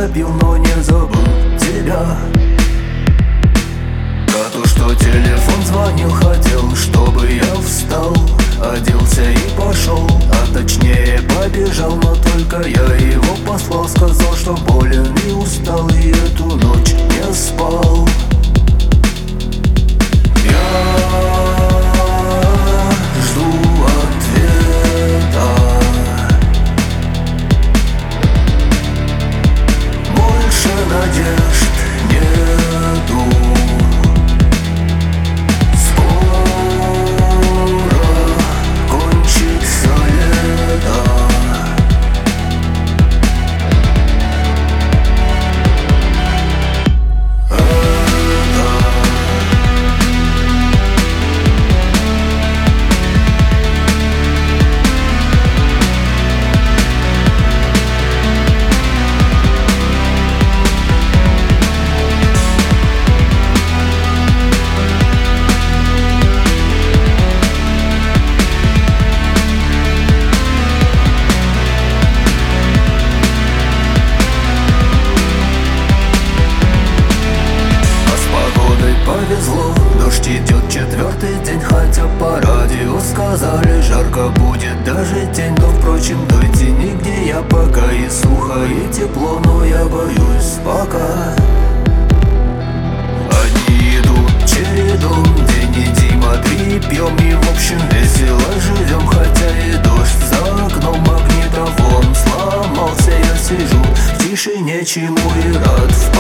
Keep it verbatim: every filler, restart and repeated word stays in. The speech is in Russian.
забил, но не забыл тебя. Про то, что телефон звонил, хотел, чтобы я встал, оделся и пошел, а точнее побежал. Но только я его послал, сказал, что болен и устал, и эту ночь не спал. Надежд нету. Скоро кончится лето. Повезло, дождь идет четвертый день, хотя по радио сказали, жарко будет даже день. Но впрочем, той тени, где я пока и сухо, и тепло, но я боюсь пока. Одни идут чередом, день и Дима, три пьем и в общем весело живем. Хотя и дождь за окном, магнитофон сломался, я сижу в тишине, чему и рад.